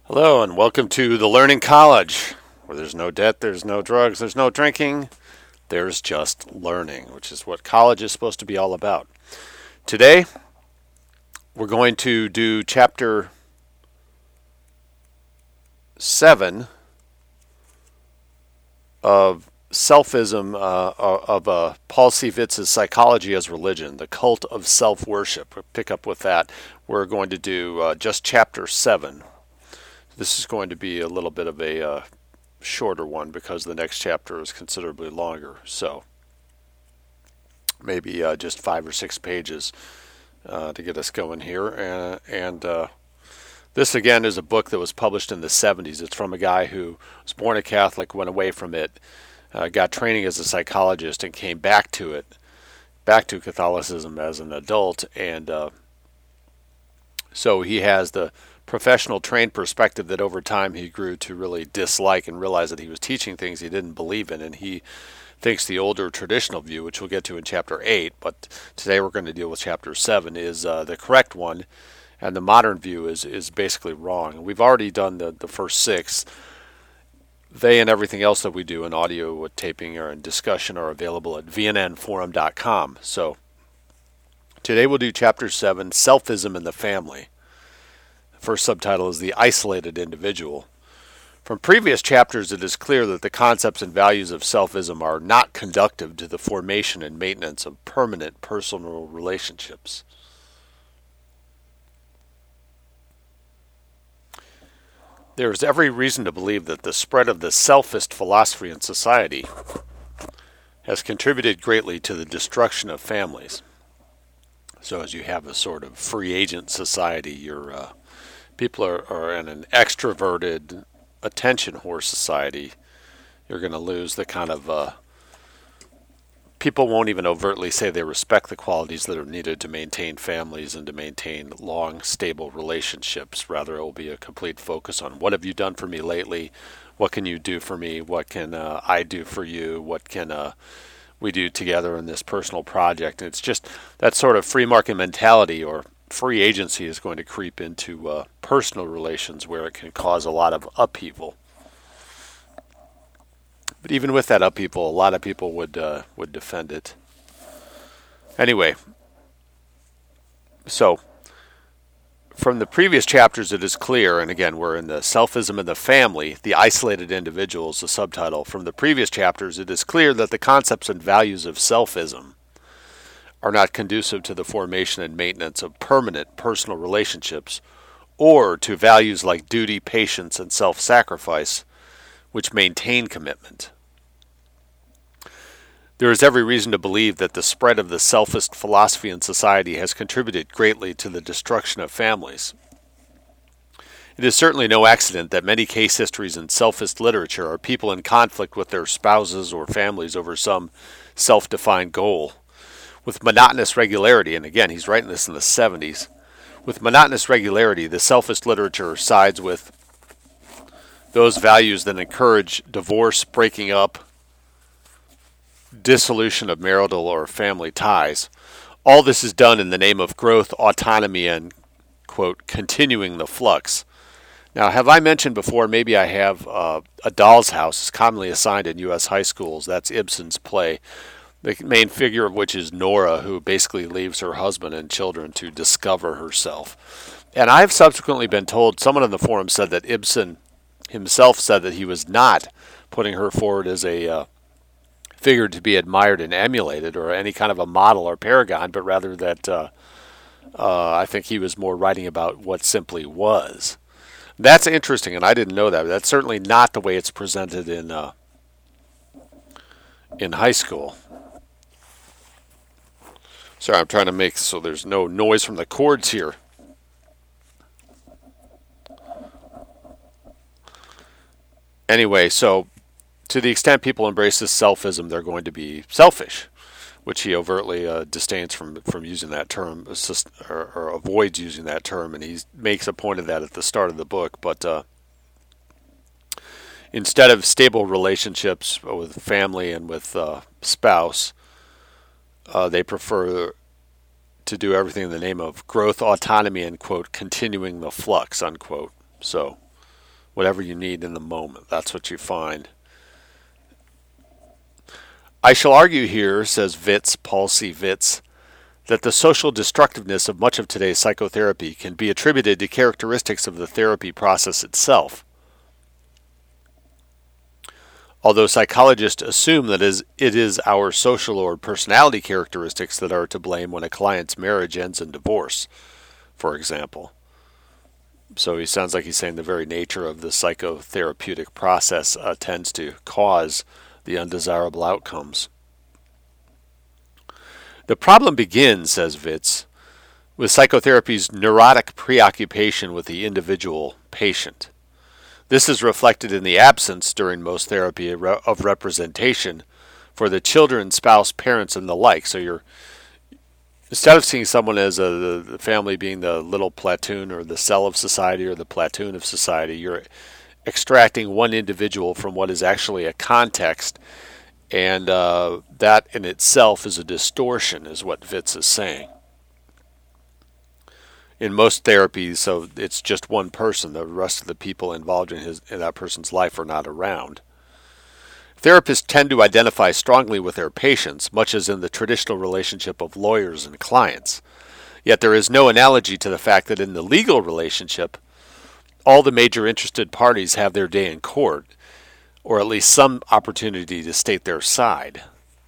Hello, and welcome to the Learning College, where there's no debt, there's no drugs, there's no drinking, there's just learning, which is what college is supposed to be all about. Today, we're going to do chapter 7 of Selfism of Paul C. Vitz's Psychology as Religion, the Cult of Self-Worship. We'll pick up with that. We're going to do just chapter 7. This is going to be a little bit of a shorter one because the next chapter is considerably longer. So maybe just 5 or 6 pages to get us going here. And this, again, is a book that was published in the 70s. It's from a guy who was born a Catholic, went away from it, got training as a psychologist, and came back to Catholicism as an adult. And so he has the professional trained perspective that over time he grew to really dislike and realize that he was teaching things he didn't believe in, and he thinks the older traditional view, which we'll get to in chapter 8, but today we're going to deal with chapter 7, is the correct one, and the modern view is basically wrong. We've already done the first 6. They and everything else that we do in audio taping or in discussion are available at vnnforum.com. So today we'll do chapter 7, Selfism in the Family. First subtitle is The Isolated Individual. From previous chapters, it is clear that the concepts and values of selfism are not conducive to the formation and maintenance of permanent personal relationships. There is every reason to believe that the spread of the selfist philosophy in society has contributed greatly to the destruction of families. So as you have a sort of free agent society, people are in an extroverted, attention whore society, you're going to lose the kind of people won't even overtly say they respect the qualities that are needed to maintain families and to maintain long, stable relationships. Rather, it will be a complete focus on what have you done for me lately, what can you do for me, what can I do for you, what can we do together in this personal project. And it's just that sort of free market mentality or free agency is going to creep into personal relations where it can cause a lot of upheaval. But even with that upheaval, a lot of people would defend it. Anyway, so from the previous chapters it is clear, and again we're in the Selfism in the Family, The Isolated Individual is the subtitle. From the previous chapters it is clear that the concepts and values of selfism are not conducive to the formation and maintenance of permanent personal relationships or to values like duty, patience, and self-sacrifice, which maintain commitment. There is every reason to believe that the spread of the selfist philosophy in society has contributed greatly to the destruction of families. It is certainly no accident that many case histories in selfist literature are people in conflict with their spouses or families over some self-defined goal. With monotonous regularity, and again, he's writing this in the 70s, with monotonous regularity, the selfist literature sides with those values that encourage divorce, breaking up, dissolution of marital or family ties. All this is done in the name of growth, autonomy, and, quote, continuing the flux. Now, have I mentioned before, maybe I have, A Doll's House is commonly assigned in U.S. high schools. That's Ibsen's play, the main figure of which is Nora, who basically leaves her husband and children to discover herself. And I've subsequently been told, someone on the forum said that Ibsen himself said that he was not putting her forward as a figure to be admired and emulated or any kind of a model or paragon, but rather that I think he was more writing about what simply was. That's interesting, and I didn't know that. That's certainly not the way it's presented in high school. Sorry, I'm trying to make so there's no noise from the cords here. Anyway, so to the extent people embrace this selfism, they're going to be selfish, which he overtly disdains from using that term, or avoids using that term, and he makes a point of that at the start of the book. But instead of stable relationships with family and with spouse, they prefer to do everything in the name of growth, autonomy, and, quote, continuing the flux, unquote. So whatever you need in the moment. That's what you find. I shall argue here, says Witz, Paul C. Witz, that the social destructiveness of much of today's psychotherapy can be attributed to characteristics of the therapy process itself. Although psychologists assume that it is our social or personality characteristics that are to blame when a client's marriage ends in divorce, for example. So he sounds like he's saying the very nature of the psychotherapeutic process tends to cause the undesirable outcomes. The problem begins, says Witz, with psychotherapy's neurotic preoccupation with the individual patient. This is reflected in the absence, during most therapy, of representation for the children, spouse, parents, and the like. So instead of seeing someone as the family being the little platoon or the cell of society or the platoon of society, you're extracting one individual from what is actually a context, and that in itself is a distortion, is what Witz is saying. In most therapies, so it's just one person. The rest of the people involved in that person's life are not around. Therapists tend to identify strongly with their patients, much as in the traditional relationship of lawyers and clients. Yet there is no analogy to the fact that in the legal relationship, all the major interested parties have their day in court, or at least some opportunity to state their side.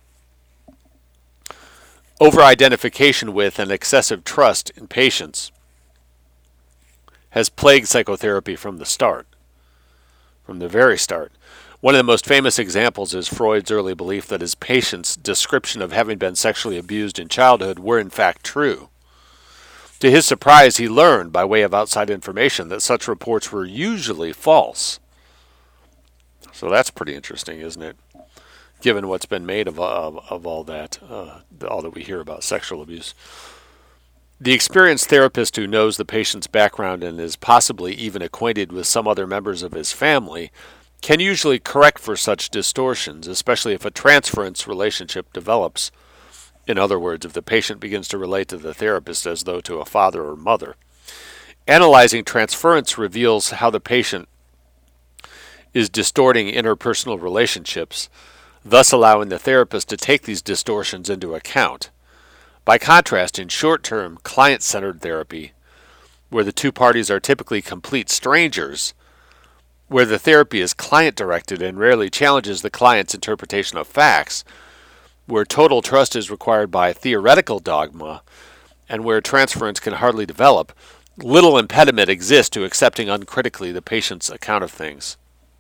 Over-identification with and excessive trust in patients has plagued psychotherapy from the very start. One of the most famous examples is Freud's early belief that his patients' description of having been sexually abused in childhood were in fact true. To his surprise, he learned, by way of outside information, that such reports were usually false. So that's pretty interesting, isn't it? Given what's been made of all that we hear about sexual abuse. The experienced therapist who knows the patient's background and is possibly even acquainted with some other members of his family can usually correct for such distortions, especially if a transference relationship develops. In other words, if the patient begins to relate to the therapist as though to a father or mother. Analyzing transference reveals how the patient is distorting interpersonal relationships, thus allowing the therapist to take these distortions into account. By contrast, in short-term, client-centered therapy, where the two parties are typically complete strangers, where the therapy is client-directed and rarely challenges the client's interpretation of facts, where total trust is required by theoretical dogma, and where transference can hardly develop, little impediment exists to accepting uncritically the patient's account of things.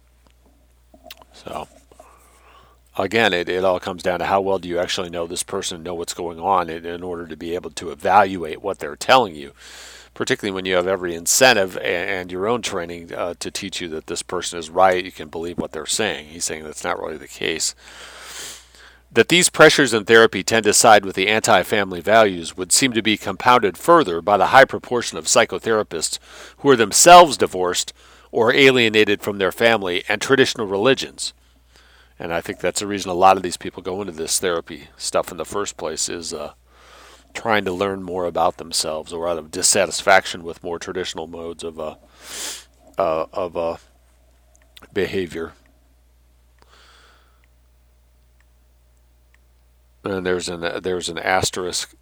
So, again, it all comes down to how well do you actually know this person, know what's going on in order to be able to evaluate what they're telling you, particularly when you have every incentive and your own training to teach you that this person is right, you can believe what they're saying. He's saying that's not really the case. That these pressures in therapy tend to side with the anti-family values would seem to be compounded further by the high proportion of psychotherapists who are themselves divorced or alienated from their family and traditional religions. And I think that's the reason a lot of these people go into this therapy stuff in the first place, is trying to learn more about themselves, or out of dissatisfaction with more traditional modes of behavior. And there's an asterisk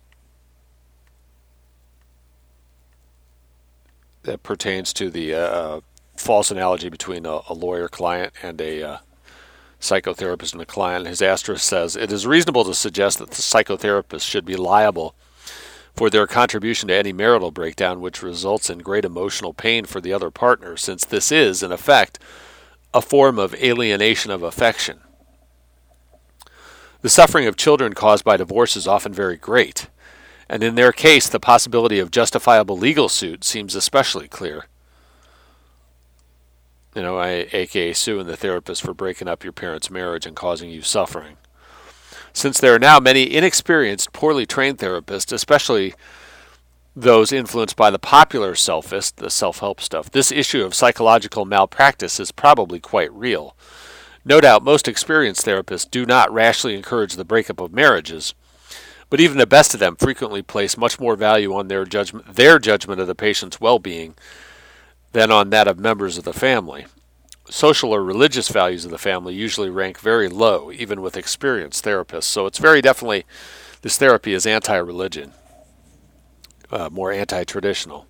that pertains to the false analogy between a lawyer client and a psychotherapist and a client. His asterisk says, it is reasonable to suggest that the psychotherapist should be liable for their contribution to any marital breakdown which results in great emotional pain for the other partner, since this is, in effect, a form of alienation of affection. The suffering of children caused by divorce is often very great, and in their case the possibility of justifiable legal suit seems especially clear. A.k.a. suing the therapist for breaking up your parents' marriage and causing you suffering. Since there are now many inexperienced, poorly trained therapists, especially those influenced by the popular selfist, the self-help stuff, this issue of psychological malpractice is probably quite real. No doubt most experienced therapists do not rashly encourage the breakup of marriages, but even the best of them frequently place much more value on their judgment of the patient's well-being than on that of members of the family. Social or religious values of the family usually rank very low, even with experienced therapists. So it's very definitely, this therapy is anti-religion, more anti-traditional.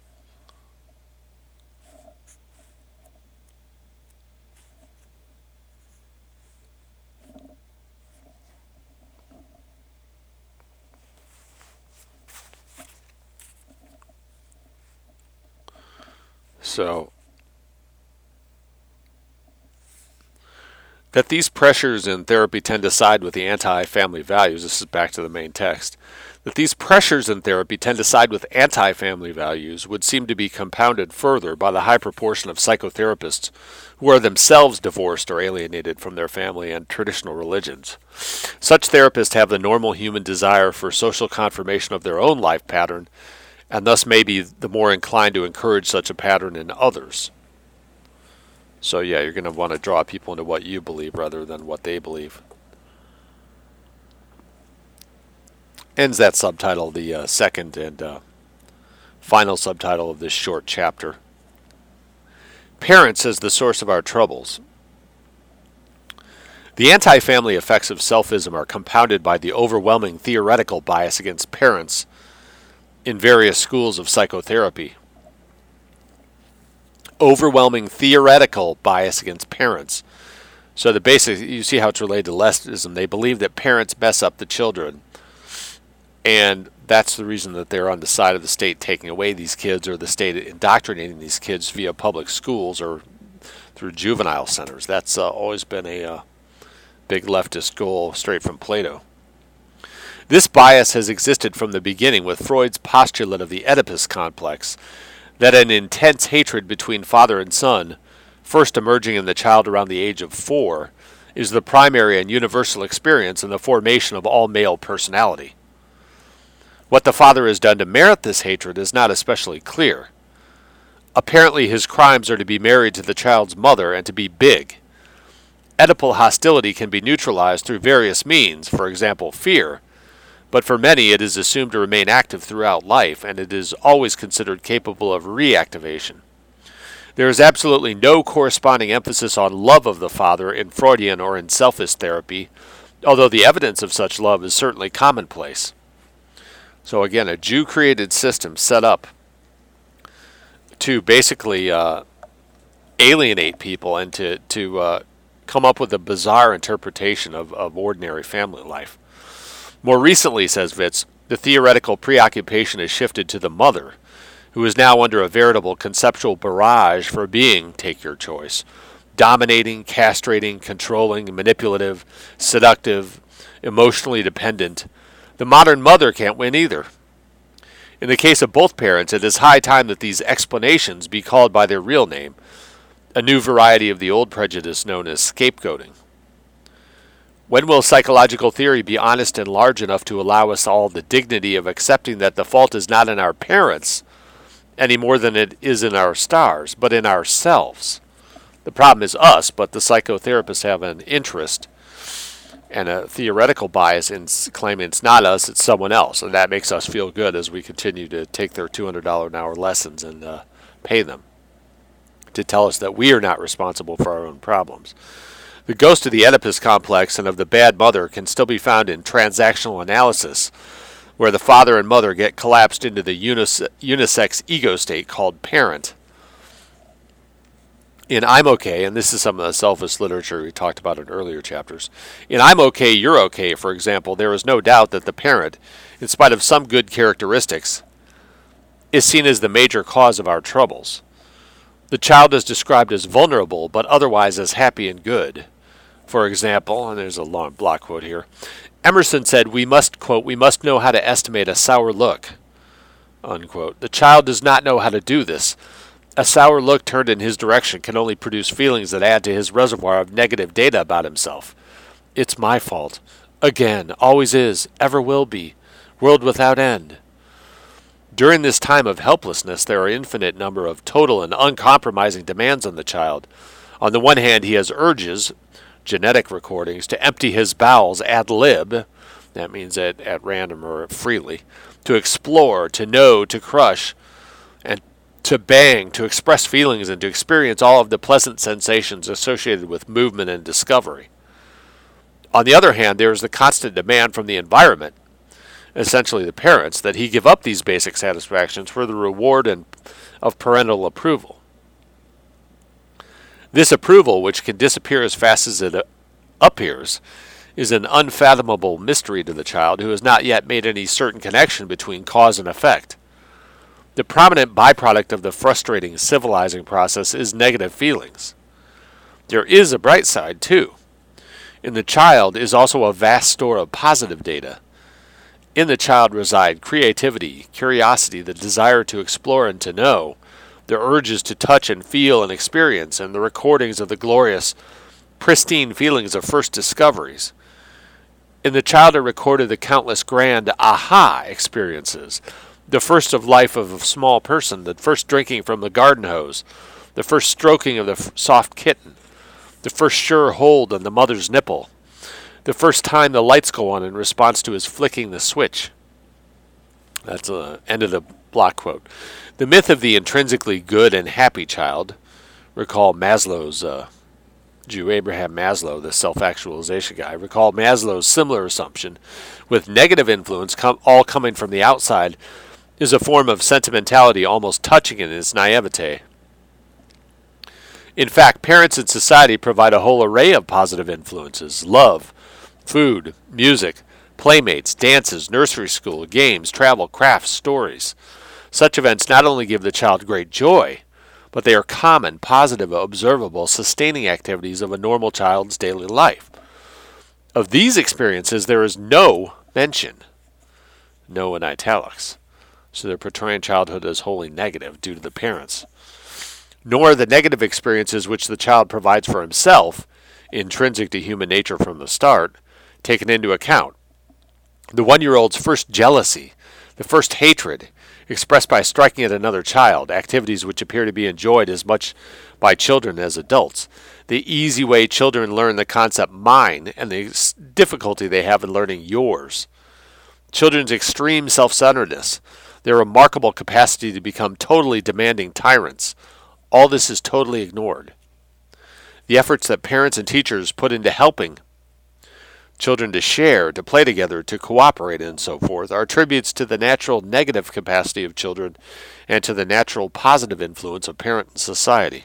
So, that these pressures in therapy tend to side with the anti-family values, this is back to the main text, that these pressures in therapy tend to side with anti-family values would seem to be compounded further by the high proportion of psychotherapists who are themselves divorced or alienated from their family and traditional religions. Such therapists have the normal human desire for social confirmation of their own life pattern, and thus may be the more inclined to encourage such a pattern in others. So yeah, you're going to want to draw people into what you believe rather than what they believe. Ends that subtitle, the second and final subtitle of this short chapter. Parents as the source of our troubles. The anti-family effects of selfism are compounded by the overwhelming theoretical bias against parents in various schools of psychotherapy. Overwhelming theoretical bias against parents. So the basic, you see how it's related to leftism. They believe that parents mess up the children, and that's the reason that they're on the side of the state taking away these kids, or the state indoctrinating these kids via public schools or through juvenile centers. That's always been a big leftist goal straight from Plato. This bias has existed from the beginning with Freud's postulate of the Oedipus complex, that an intense hatred between father and son, first emerging in the child around the age of 4, is the primary and universal experience in the formation of all male personality. What the father has done to merit this hatred is not especially clear. Apparently his crimes are to be married to the child's mother and to be big. Oedipal hostility can be neutralized through various means, for example, fear, but for many it is assumed to remain active throughout life, and it is always considered capable of reactivation. There is absolutely no corresponding emphasis on love of the father in Freudian or in selfist therapy, although the evidence of such love is certainly commonplace. So again, a Jew-created system set up to basically alienate people and to come up with a bizarre interpretation of ordinary family life. More recently, says Witz, the theoretical preoccupation has shifted to the mother, who is now under a veritable conceptual barrage for being, take your choice, dominating, castrating, controlling, manipulative, seductive, emotionally dependent. The modern mother can't win either. In the case of both parents, it is high time that these explanations be called by their real name, a new variety of the old prejudice known as scapegoating. When will psychological theory be honest and large enough to allow us all the dignity of accepting that the fault is not in our parents any more than it is in our stars, but in ourselves? The problem is us, but the psychotherapists have an interest and a theoretical bias in claiming it's not us, it's someone else, and that makes us feel good as we continue to take their $200 an hour lessons and pay them to tell us that we are not responsible for our own problems. The ghost of the Oedipus complex and of the bad mother can still be found in transactional analysis, where the father and mother get collapsed into the unisex ego state called parent. In I'm Okay, and this is some of the selfish literature we talked about in earlier chapters, in I'm Okay, You're Okay, for example, there is no doubt that the parent, in spite of some good characteristics, is seen as the major cause of our troubles. The child is described as vulnerable, but otherwise as happy and good. For example, and there's a long block quote here, Emerson said, we must, quote, we must know how to estimate a sour look, unquote. The child does not know how to do this. A sour look turned in his direction can only produce feelings that add to his reservoir of negative data about himself. It's my fault. Again, always is, ever will be. World without end. During this time of helplessness, there are an infinite number of total and uncompromising demands on the child. On the one hand, he has urges, genetic recordings, to empty his bowels ad lib, that means at random or freely, to explore, to know, to crush, and to bang, to express feelings, and to experience all of the pleasant sensations associated with movement and discovery. On the other hand, there is the constant demand from the environment, essentially the parents, that he give up these basic satisfactions for the reward of parental approval. This approval, which can disappear as fast as it appears, is an unfathomable mystery to the child who has not yet made any certain connection between cause and effect. The prominent byproduct of the frustrating civilizing process is negative feelings. There is a bright side, too. In the child is also a vast store of positive data. In the child reside creativity, curiosity, the desire to explore and to know, the urges to touch and feel and experience, and the recordings of the glorious, pristine feelings of first discoveries. In the child are recorded the countless grand aha experiences, the first of life of a small person, the first drinking from the garden hose, the first stroking of the soft kitten, the first sure hold on the mother's nipple, the first time the lights go on in response to his flicking the switch. That's the end of the block quote. The myth of the intrinsically good and happy child, recall Maslow's Jew Abraham Maslow, the self-actualization guy, recall Maslow's similar assumption, with negative influence all coming from the outside, is a form of sentimentality almost touching in its naivete. In fact, parents and society provide a whole array of positive influences: love, food, music, playmates, dances, nursery school, games, travel, crafts, stories. Such events not only give the child great joy, but they are common, positive, observable, sustaining activities of a normal child's daily life. Of these experiences, there is no mention, no in italics, so they're portraying childhood as wholly negative due to the parents. Nor the negative experiences which the child provides for himself, intrinsic to human nature from the start, taken into account. The 1-year-old's first jealousy, the first hatred, expressed by striking at another child, activities which appear to be enjoyed as much by children as adults. The easy way children learn the concept mine and the difficulty they have in learning yours. Children's extreme self-centeredness, their remarkable capacity to become totally demanding tyrants. All this is totally ignored. The efforts that parents and teachers put into helping children to share, to play together, to cooperate, and so forth, are tributes to the natural negative capacity of children and to the natural positive influence of parent and society.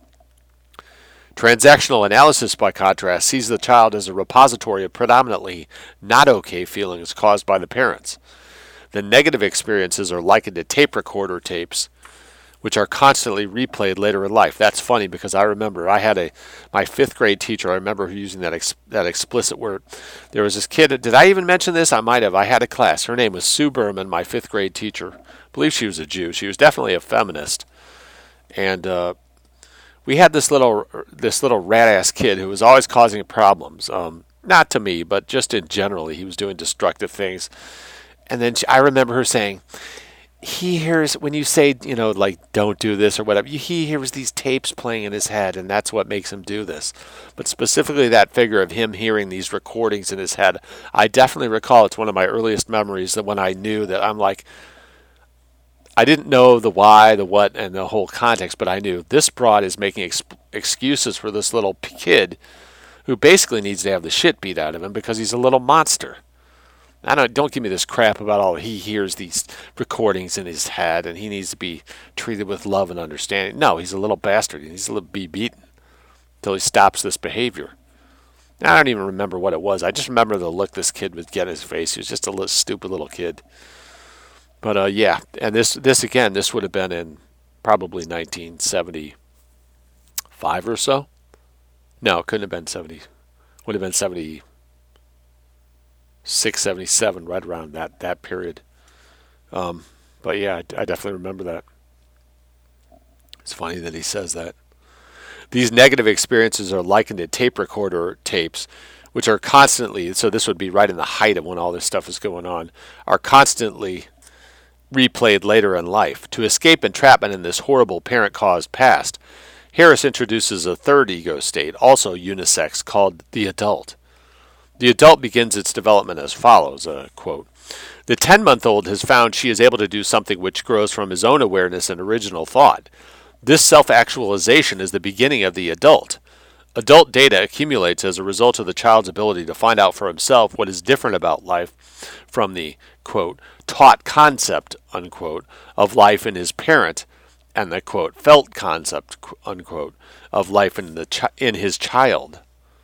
Transactional analysis, by contrast, sees the child as a repository of predominantly not okay feelings caused by the parents. The negative experiences are likened to tape recorder tapes, which are constantly replayed later in life. That's funny because I remember I had my 5th grade teacher. I remember her using that explicit word. There was this kid. Did I even mention this? I might have. I had a class. Her name was Sue Berman, my 5th grade teacher. I believe she was a Jew. She was definitely a feminist. And we had this little rat-ass kid who was always causing problems. Not to me, but just in general. He was doing destructive things. And then I remember her saying, he hears, when you say, like, don't do this or whatever, he hears these tapes playing in his head, and that's what makes him do this. But specifically that figure of him hearing these recordings in his head, I definitely recall it's one of my earliest memories that when I knew that I'm like, I didn't know the why, the what, and the whole context, but I knew this broad is making excuses for this little kid who basically needs to have the shit beat out of him because he's a little monster. Don't give me this crap about he hears these recordings in his head and he needs to be treated with love and understanding. No, he's a little bastard. He needs to be beaten until he stops this behavior. I don't even remember what it was. I just remember the look this kid would get in his face. He was just a stupid little kid. But yeah, and this would have been in probably 1975 or so. No, it couldn't have been 70. Would have been 76, 77, right around that period. But yeah, I definitely remember that. It's funny that he says that. These negative experiences are likened to tape recorder tapes, which are constantly, so this would be right in the height of when all this stuff is going on, are constantly replayed later in life. To escape entrapment in this horrible parent-caused past, Harris introduces a third ego state, also unisex, called the adult. The adult begins its development as follows, quote, The 10-month-old has found she is able to do something which grows from his own awareness and original thought. This self-actualization is the beginning of the adult. Adult data accumulates as a result of the child's ability to find out for himself what is different about life from the, quote, taught concept, unquote, of life in his parent and the, quote, felt concept, unquote, of life in his child.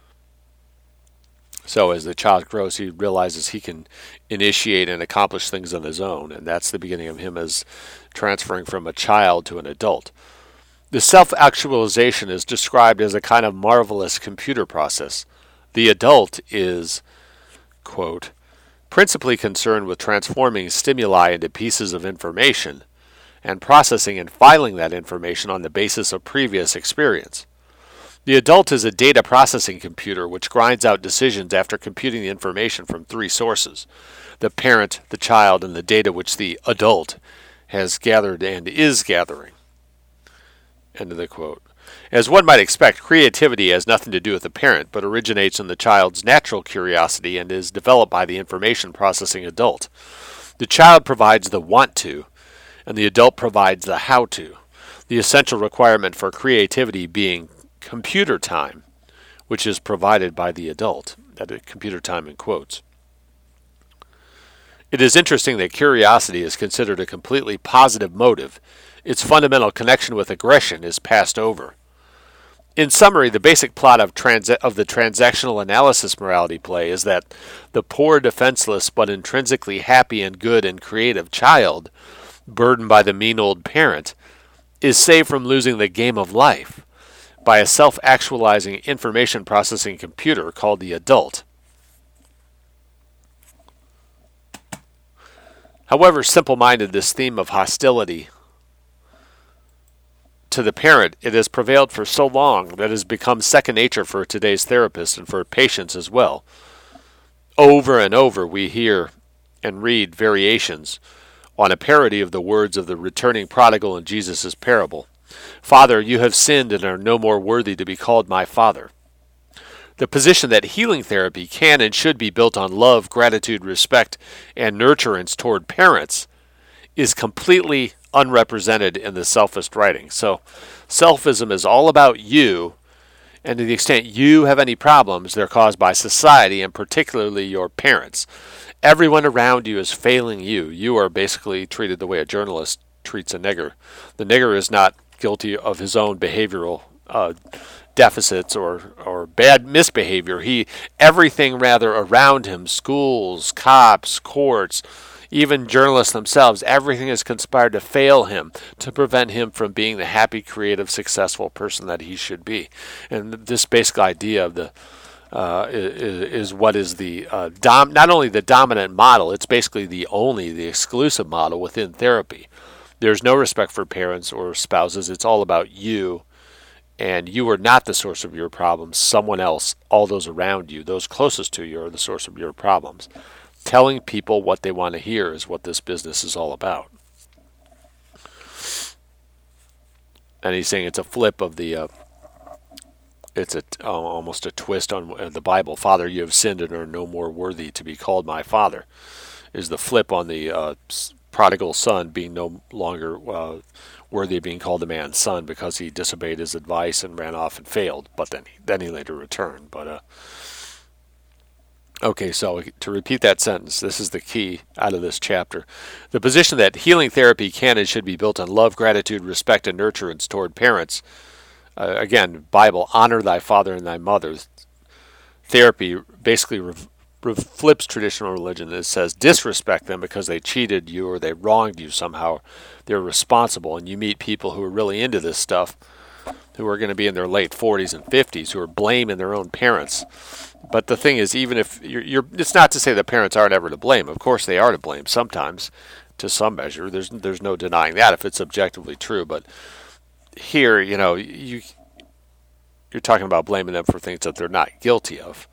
So as the child grows, he realizes he can initiate and accomplish things on his own, and that's the beginning of him as transferring from a child to an adult. The self-actualization is described as a kind of marvelous computer process. The adult is, quote, principally concerned with transforming stimuli into pieces of information and processing and filing that information on the basis of previous experience. The adult is a data processing computer which grinds out decisions after computing the information from three sources: the parent, the child, and the data which the adult has gathered and is gathering. End of the quote. As one might expect, creativity has nothing to do with the parent, but originates in the child's natural curiosity and is developed by the information processing adult. The child provides the want to, and the adult provides the how to, the essential requirement for creativity being computer time, which is provided by the adult. That computer time in quotes. It is interesting that curiosity is considered a completely positive motive. Its fundamental connection with aggression is passed over. In summary, the basic plot of the transactional analysis morality play is that the poor, defenseless, but intrinsically happy and good and creative child, burdened by the mean old parent, is saved from losing the game of life by a self-actualizing information processing computer called the adult. However simple-minded this theme of hostility to the parent, it has prevailed for so long that it has become second nature for today's therapists and for patients as well. Over and over we hear and read variations on a parody of the words of the returning prodigal in Jesus' parable. Father, you have sinned and are no more worthy to be called my Father. The position that healing therapy can and should be built on love, gratitude, respect, and nurturance toward parents is completely unrepresented in the selfist writing. So selfism is all about you, and to the extent you have any problems, they're caused by society and particularly your parents. Everyone around you is failing you. You are basically treated the way a journalist treats a nigger. The nigger is not guilty of his own behavioral deficits or bad misbehavior. Everything rather around him, schools, cops, courts, even journalists themselves, everything has conspired to fail him, to prevent him from being the happy, creative, successful person that he should be. And this basic idea of the is what is the not only the dominant model, it's basically the exclusive model within therapy. There's no respect for parents or spouses. It's all about you, and you are not the source of your problems. Someone else, all those around you, those closest to you, are the source of your problems. Telling people what they want to hear is what this business is all about. And he's saying it's a flip of the, almost a twist on the Bible. Father, you have sinned and are no more worthy to be called my Father, is the flip on the prodigal son being no longer worthy of being called a man's son because he disobeyed his advice and ran off and failed. But then he later returned. But okay, so to repeat that sentence, this is the key out of this chapter. The position that healing therapy can and should be built on love, gratitude, respect, and nurturance toward parents. Again, Bible, honor thy father and thy mother. Therapy basically flips traditional religion. It says disrespect them because they cheated you or they wronged you somehow. They're responsible. And you meet people who are really into this stuff, who are going to be in their late 40s and 50s, who are blaming their own parents. But the thing is, even if it's not to say that parents aren't ever to blame. Of course they are to blame sometimes, to some measure. There's no denying that if it's objectively true. But here, you're talking about blaming them for things that they're not guilty of,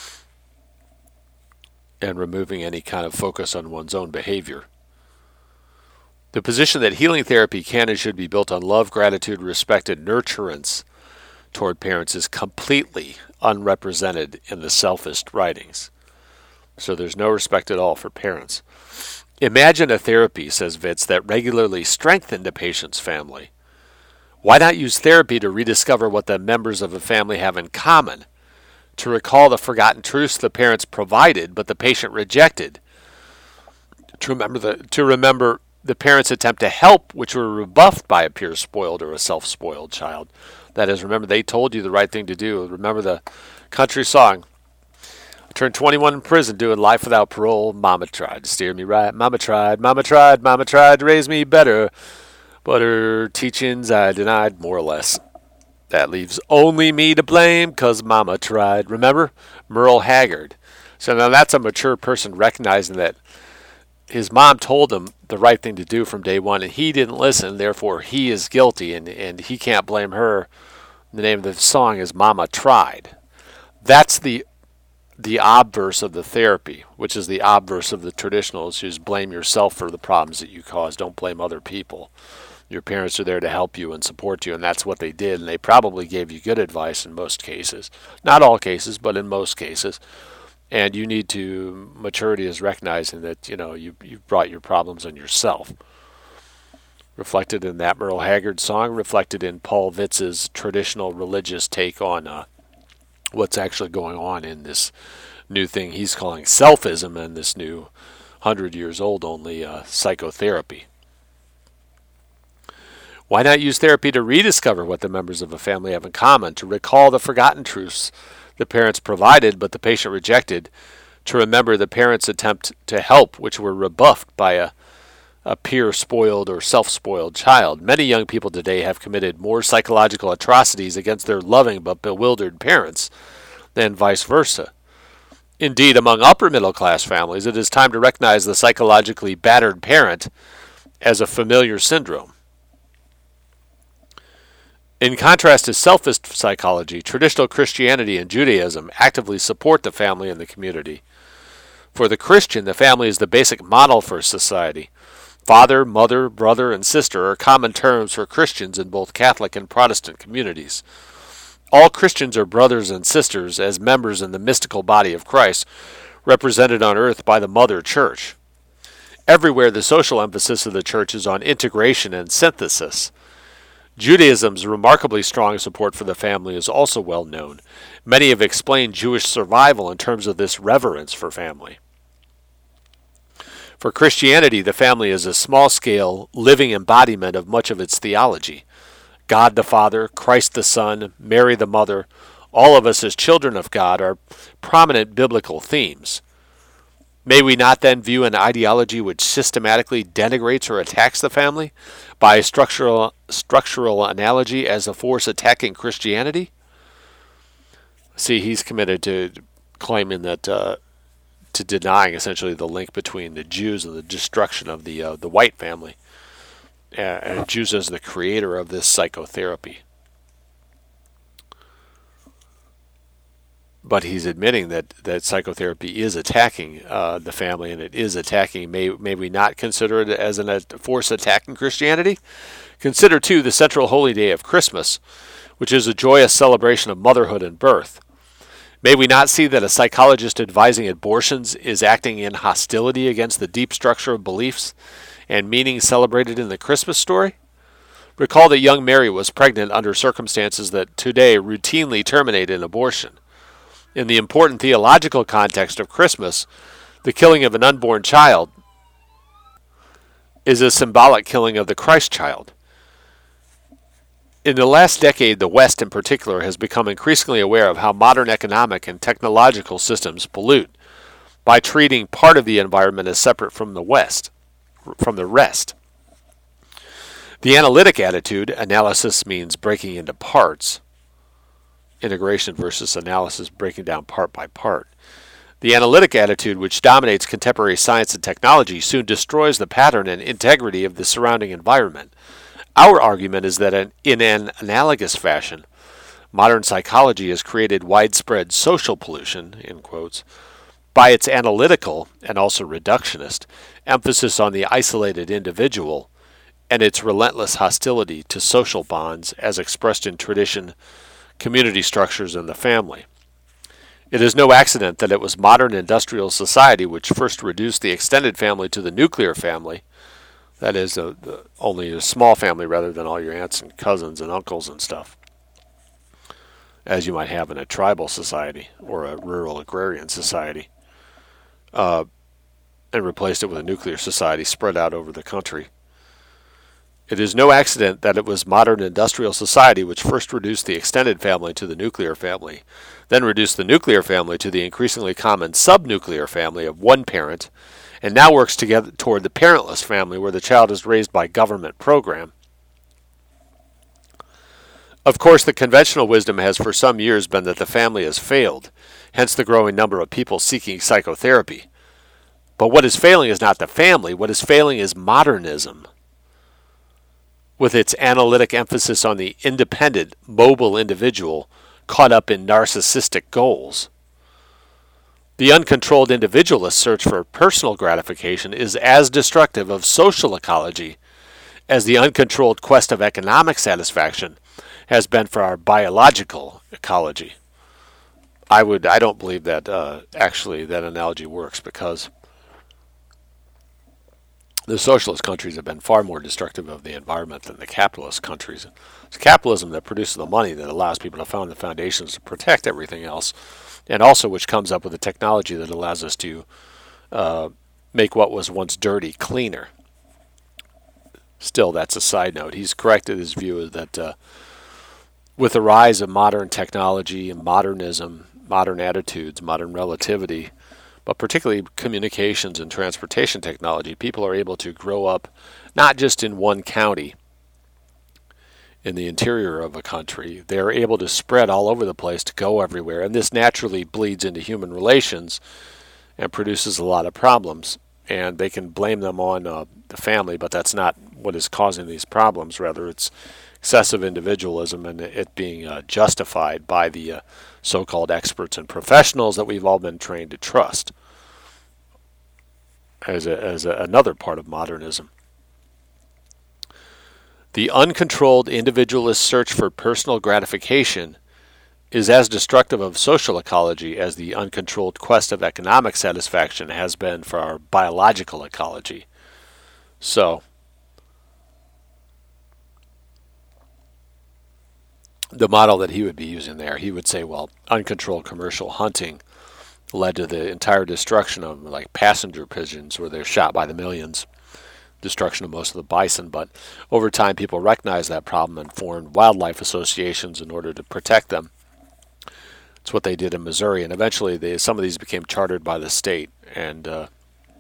and removing any kind of focus on one's own behavior. The position that healing therapy can and should be built on love, gratitude, respect, and nurturance toward parents is completely unrepresented in the selfist writings. So there's no respect at all for parents. Imagine a therapy, says Witz, that regularly strengthened a patient's family. Why not use therapy to rediscover what the members of a family have in common? To recall the forgotten truths the parents provided but the patient rejected? To remember the parents' attempt to help, which were rebuffed by a peer-spoiled or a self-spoiled child. That is, remember they told you the right thing to do. Remember the country song. I turned 21 in prison doing life without parole. Mama tried to steer me right. Mama tried to raise me better. But her teachings I denied more or less. That leaves only me to blame, 'cause Mama tried. Remember? Merle Haggard. So now that's a mature person recognizing that his mom told him the right thing to do from day one, and he didn't listen, therefore he is guilty, and he can't blame her. The name of the song is Mama Tried. That's the obverse of the therapy, which is the obverse of the traditional, is blame yourself for the problems that you caused. Don't blame other people. Your parents are there to help you and support you, and that's what they did, and they probably gave you good advice in most cases. Not all cases, but in most cases. And you need to, maturity is recognizing that, you've brought your problems on yourself. Reflected in that Merle Haggard song, reflected in Paul Witz's traditional religious take on what's actually going on in this new thing he's calling selfism and this new 100 years old only psychotherapy. Why not use therapy to rediscover what the members of a family have in common, to recall the forgotten truths the parents provided but the patient rejected, to remember the parents' attempt to help, which were rebuffed by a peer-spoiled or self-spoiled child? Many young people today have committed more psychological atrocities against their loving but bewildered parents than vice versa. Indeed, among upper-middle-class families, it is time to recognize the psychologically battered parent as a familiar syndrome. In contrast to selfist psychology, traditional Christianity and Judaism actively support the family and the community. For the Christian, the family is the basic model for society. Father, mother, brother, and sister are common terms for Christians in both Catholic and Protestant communities. All Christians are brothers and sisters as members in the mystical body of Christ, represented on earth by the Mother Church. Everywhere, the social emphasis of the Church is on integration and synthesis. Judaism's remarkably strong support for the family is also well known. Many have explained Jewish survival in terms of this reverence for family. For Christianity, the family is a small-scale, living embodiment of much of its theology. God the Father, Christ the Son, Mary the Mother, all of us as children of God are prominent biblical themes. May we not then view an ideology which systematically denigrates or attacks the family by structural analogy as a force attacking Christianity? See, he's committed to claiming that, to denying essentially the link between the Jews and the destruction of the white family, and Jews as the creator of this psychotherapy. But he's admitting that psychotherapy is attacking the family, and it is attacking. May we not consider it as a force attacking Christianity? Consider, too, the central holy day of Christmas, which is a joyous celebration of motherhood and birth. May we not see that a psychologist advising abortions is acting in hostility against the deep structure of beliefs and meaning celebrated in the Christmas story? Recall that young Mary was pregnant under circumstances that today routinely terminate an abortion. In the important theological context of Christmas, the killing of an unborn child is a symbolic killing of the Christ child. In the last decade, the West in particular has become increasingly aware of how modern economic and technological systems pollute by treating part of the environment as separate from the rest. The analytic attitude, analysis means breaking into parts. Integration versus analysis, breaking down part by part. The analytic attitude, which dominates contemporary science and technology, soon destroys the pattern and integrity of the surrounding environment. Our argument is that in an analogous fashion, modern psychology has created widespread social pollution, in quotes, by its analytical and also reductionist emphasis on the isolated individual and its relentless hostility to social bonds as expressed in tradition, community structures, and the family. It is no accident that it was modern industrial society which first reduced the extended family to the nuclear family, that is, only a small family rather than all your aunts and cousins and uncles and stuff, as you might have in a tribal society or a rural agrarian society, and replaced it with a nuclear society spread out over the country. It is no accident that it was modern industrial society which first reduced the extended family to the nuclear family, then reduced the nuclear family to the increasingly common subnuclear family of one parent, and now works together toward the parentless family where the child is raised by government program. Of course, the conventional wisdom has for some years been that the family has failed, hence the growing number of people seeking psychotherapy. But what is failing is not the family, what is failing is modernism, with its analytic emphasis on the independent, mobile individual caught up in narcissistic goals. The uncontrolled individualist search for personal gratification is as destructive of social ecology as the uncontrolled quest of economic satisfaction has been for our biological ecology. I don't believe that actually that analogy works, because the socialist countries have been far more destructive of the environment than the capitalist countries. It's capitalism that produces the money that allows people to found the foundations to protect everything else, and also which comes up with the technology that allows us to make what was once dirty cleaner. Still, that's a side note. He's correct in his view that with the rise of modern technology and modernism, modern attitudes, modern relativity, but particularly communications and transportation technology, people are able to grow up not just in one county in the interior of a country. They're able to spread all over the place, to go everywhere, and this naturally bleeds into human relations and produces a lot of problems. And they can blame them on the family, but that's not what is causing these problems. Rather, it's excessive individualism and it being justified by the so-called experts and professionals that we've all been trained to trust as another part of modernism. The uncontrolled individualist search for personal gratification is as destructive of social ecology as the uncontrolled quest of economic satisfaction has been for our biological ecology. So, the model that he would be using there, he would say, well, uncontrolled commercial hunting led to the entire destruction of like passenger pigeons, where they're shot by the millions, destruction of most of the bison. But over time, people recognized that problem and formed wildlife associations in order to protect them. It's what they did in Missouri, and eventually some of these became chartered by the state and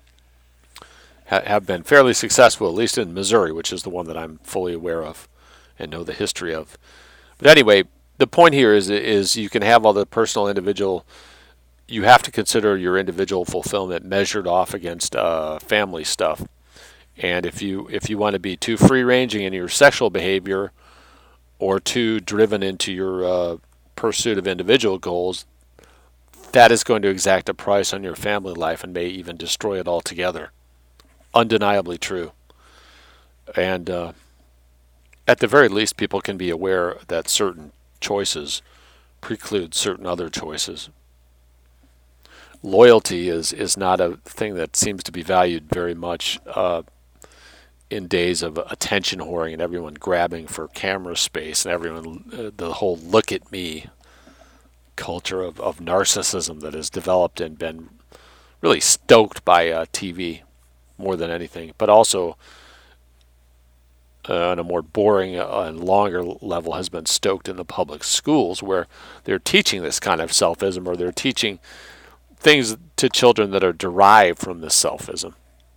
have been fairly successful, at least in Missouri, which is the one that I'm fully aware of and know the history of. But anyway, the point here is you can have all the personal individual. You have to consider your individual fulfillment measured off against family stuff. And if you want to be too free-ranging in your sexual behavior or too driven into your pursuit of individual goals, that is going to exact a price on your family life and may even destroy it altogether. Undeniably true. And at the very least, people can be aware that certain choices preclude certain other choices. Loyalty is not a thing that seems to be valued very much in days of attention whoring and everyone grabbing for camera space and everyone, the whole look at me culture of narcissism that has developed and been really stoked by TV more than anything, but also on a more boring and longer level has been stoked in the public schools, where they're teaching this kind of selfism, or they're teaching things to children that are derived from this selfism,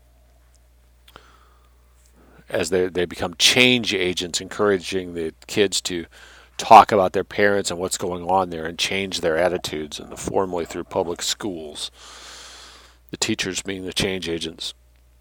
as they become change agents, encouraging the kids to talk about their parents and what's going on there and change their attitudes, and formally through public schools, the teachers being the change agents.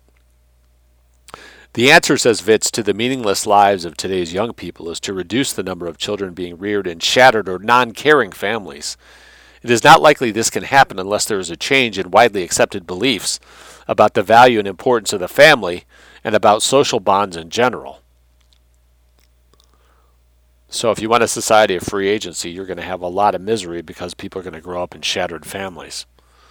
The answer, says Witz, to the meaningless lives of today's young people is to reduce the number of children being reared in shattered or non-caring families. It is not likely this can happen unless there is a change in widely accepted beliefs about the value and importance of the family and about social bonds in general. So if you want a society of free agency, you're going to have a lot of misery because people are going to grow up in shattered families.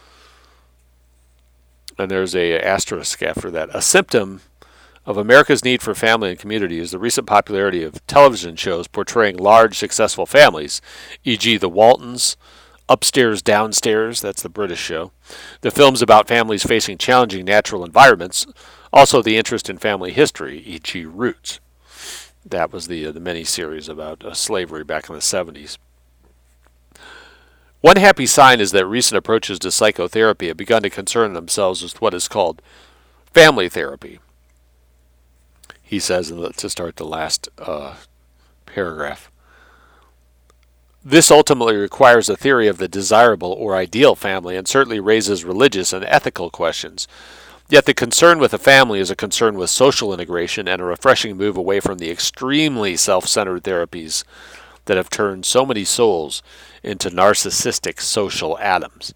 And there's a asterisk after that. A symptom of America's need for family and community is the recent popularity of television shows portraying large, successful families, e.g. The Waltons, Upstairs, Downstairs, that's the British show. The films about families facing challenging natural environments, also the interest in family history, e.g. Roots. That was the mini-series about slavery back in the 70s. One happy sign is that recent approaches to psychotherapy have begun to concern themselves with what is called family therapy. He says, to start the last paragraph, this ultimately requires a theory of the desirable or ideal family and certainly raises religious and ethical questions. Yet the concern with a family is a concern with social integration and a refreshing move away from the extremely self-centered therapies that have turned so many souls into narcissistic social atoms.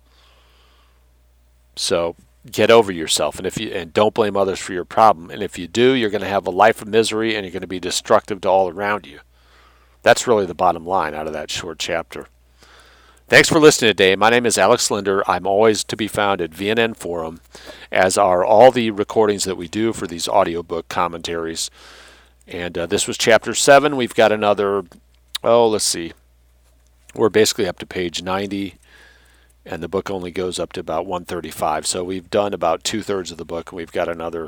So get over yourself, and don't blame others for your problem. And if you do, you're going to have a life of misery, and you're going to be destructive to all around you. That's really the bottom line out of that short chapter. Thanks for listening today. My name is Alex Linder. I'm always to be found at VNN Forum, as are all the recordings that we do for these audiobook commentaries. And this was Chapter 7. We've got another, let's see. We're basically up to page 90, and the book only goes up to about 135. So we've done about 2/3 of the book, and we've got another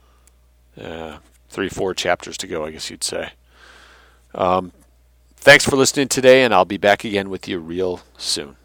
3-4 chapters to go, I guess you'd say. Thanks for listening today, and I'll be back again with you real soon.